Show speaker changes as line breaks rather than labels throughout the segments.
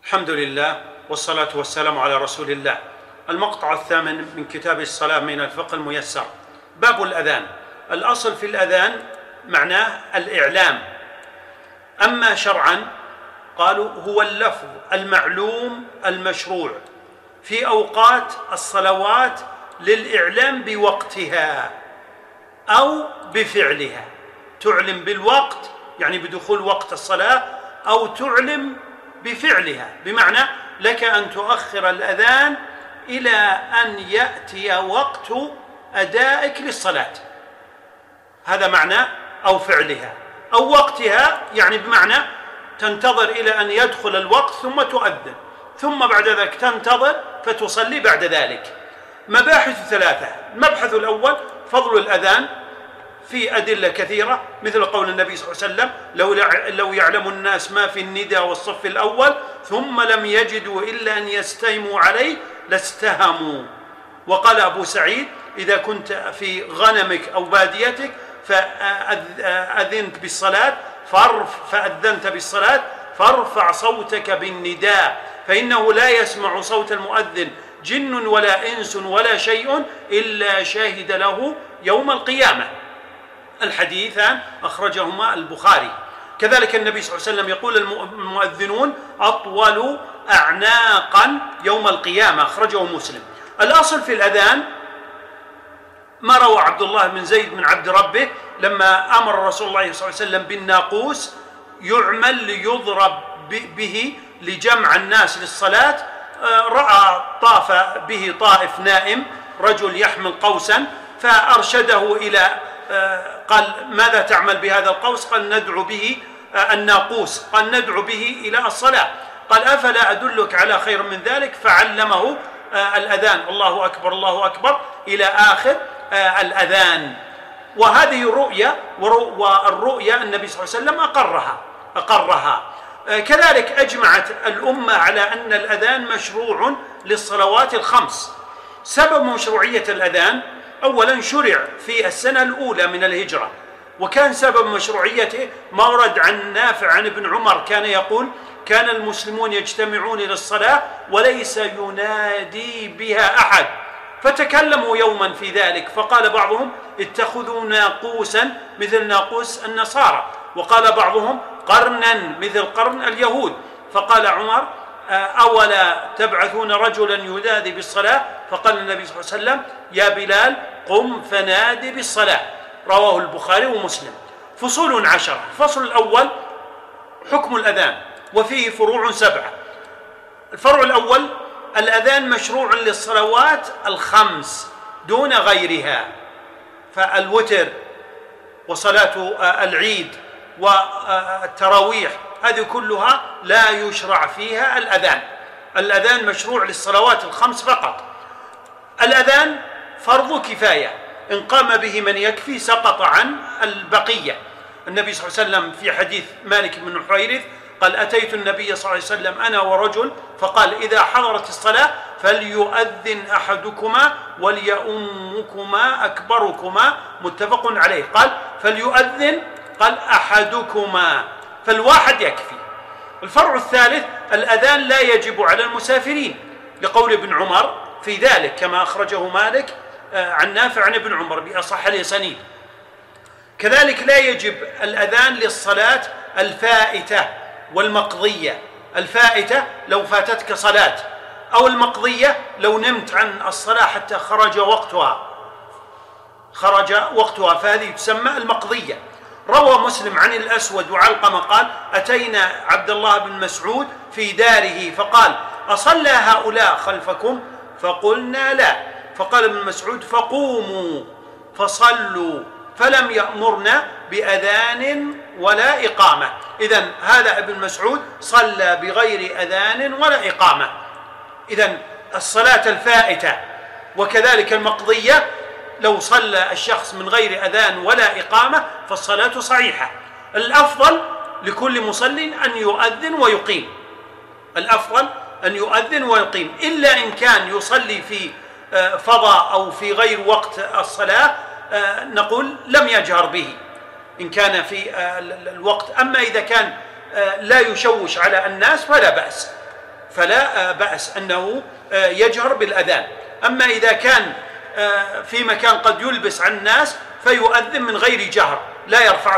الحمد لله والصلاة والسلام على رسول الله. المقطع الثامن من كتاب الصلاة من الفقه الميسر. باب الأذان. الأصل في الأذان معناه الإعلام، أما شرعا قالوا هو اللفظ المعلوم المشروع في أوقات الصلوات للإعلام بوقتها أو بفعلها. تعلم بالوقت يعني بدخول وقت الصلاة، أو تعلم بفعلها، بمعنى لك أن تؤخر الأذان إلى أن يأتي وقت أدائك للصلاة، هذا معنى، أو فعلها، أو وقتها يعني بمعنى تنتظر إلى أن يدخل الوقت ثم تؤذن، ثم بعد ذلك تنتظر فتصلي بعد ذلك. مباحث ثلاثة. المبحث الأول فضل الأذان في أدلة كثيرة، مثل قول النبي صلى الله عليه وسلم: لو يعلم الناس ما في النداء والصف الأول ثم لم يجدوا إلا أن يستهموا عليه لاستهموا. وقال أبو سعيد: إذا كنت في غنمك أو باديتك فأذنت بالصلاة فأذنت بالصلاة فارفع صوتك بالنداء، فإنه لا يسمع صوت المؤذن جن ولا إنس ولا شيء إلا شاهد له يوم القيامة. الحديثان أخرجهما البخاري. كذلك النبي صلى الله عليه وسلم يقول: المؤذنون أطول أعناقا يوم القيامة، أخرجه مسلم. الأصل في الأذان ما روى عبد الله بن زيد من عبد ربه لما أمر رسول الله صلى الله عليه وسلم بالناقوس يعمل ليضرب به لجمع الناس للصلاة. رأى طاف به طائف نائم رجل يحمل قوسا فأرشده إلى قال: ماذا تعمل بهذا القوس؟ قال: ندعو به الناقوس. قال: ندعو به إلى الصلاة. قال: أفلا أدلك على خير من ذلك؟ فعلمه الأذان: الله أكبر الله أكبر إلى آخر الأذان. وهذه الرؤية، والرؤية النبي صلى الله عليه وسلم أقرها. كذلك أجمعت الأمة على أن الأذان مشروع للصلوات الخمس. سبب مشروعية الأذان: أولا شرع في السنة الأولى من الهجرة، وكان سبب مشروعيته ما ورد عن نافع عن ابن عمر كان يقول: كان المسلمون يجتمعون للصلاة وليس ينادي بها أحد، فتكلموا يوما في ذلك، فقال بعضهم: اتخذوا ناقوسا مثل ناقوس النصارى، وقال بعضهم: قرنا مثل قرن اليهود. فقال عمر: أولا تبعثون رجلا ينادي بالصلاة؟ فقال النبي صلى الله عليه وسلم: يا بلال قم فنادي بالصلاة. رواه البخاري ومسلم. فصول 10. الفصل الأول حكم الأذان، وفيه فروع 7. الفرع الأول: الأذان مشروع للصلوات الخمس دون غيرها، فالوتر وصلاة العيد والتراويح هذه كلها لا يشرع فيها الأذان. الأذان مشروع للصلوات الخمس فقط. الأذان فرض كفاية، إن قام به من يكفي سقط عن البقية. النبي صلى الله عليه وسلم في حديث مالك بن حويرث قال: أتيت النبي صلى الله عليه وسلم أنا ورجل فقال: إذا حضرت الصلاة فليؤذن أحدكما وليؤمكما أكبركما، متفق عليه. قال: فليؤذن، قال: أحدكما، فالواحد يكفي. الفرع الثالث: الأذان لا يجب على المسافرين، لقول ابن عمر في ذلك كما أخرجه مالك عن نافع عن ابن عمر بأصح الأسانيد. كذلك لا يجب الأذان للصلاة الفائتة والمقضية. الفائتة لو فاتتك صلاة، أو المقضية لو نمت عن الصلاة حتى خرج وقتها، فهذه تسمى المقضية. روى مسلم عن الأسود وعلقمة قال: أتينا عبد الله بن مسعود في داره فقال: أصلى هؤلاء خلفكم؟ فقلنا: لا. فقال ابن مسعود: فقوموا فصلوا، فلم يأمرنا بأذان ولا إقامة. إذن هذا ابن مسعود صلى بغير أذان ولا إقامة. إذن الصلاة الفائتة وكذلك المقضية لو صلى الشخص من غير أذان ولا إقامة فالصلاة صحيحة. الأفضل لكل مصل أن يؤذن ويقيم، الأفضل أن يؤذن ويقيم، إلا إن كان يصلي في فضاء أو في غير وقت الصلاة نقول لم يجهر به إن كان في الوقت. أما إذا كان لا يشوش على الناس فلا بأس. فلا بأس أنه يجهر بالأذان. أما إذا كان في مكان قد يلبس على الناس فيؤذن من غير جهر، لا يرفع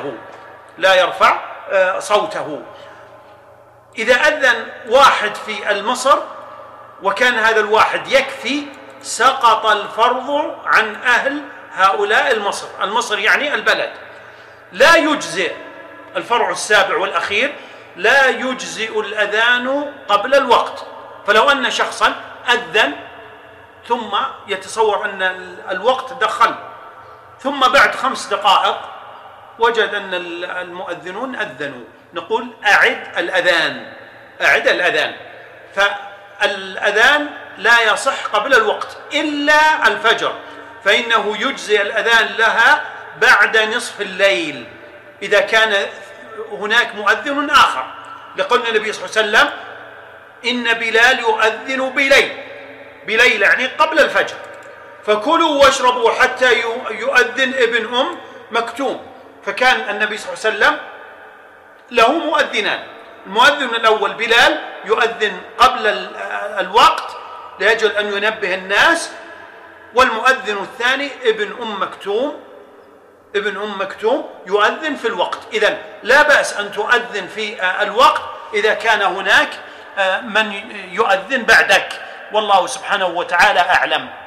صوته. إذا أذن واحد في المصر وكان هذا الواحد يكفي، سقط الفرض عن أهل هؤلاء المصر يعني البلد. لا يجزئ الفرع السابع والأخير، لا يجزئ الأذان قبل الوقت. فلو أن شخصا أذن ثم يتصور أن الوقت دخل، ثم بعد 5 دقائق وجد أن المؤذنون أذنوا، نقول أعد الأذان. فالأذان لا يصح قبل الوقت إلا الفجر، فإنه يجزي الأذان لها بعد نصف الليل إذا كان هناك مؤذن آخر، لقول النبي صلى الله عليه وسلم إن بلال يؤذن بليل يعني قبل الفجر، فكلوا واشربوا حتى يؤذن ابن أم مكتوم. فكان النبي صلى الله عليه وسلم له مؤذنان، المؤذن الأول بلال يؤذن قبل الوقت لأجل أن ينبه الناس، والمؤذن الثاني ابن أم مكتوم يؤذن في الوقت. إذن لا بأس أن تؤذن في الوقت إذا كان هناك من يؤذن بعدك، والله سبحانه وتعالى أعلم.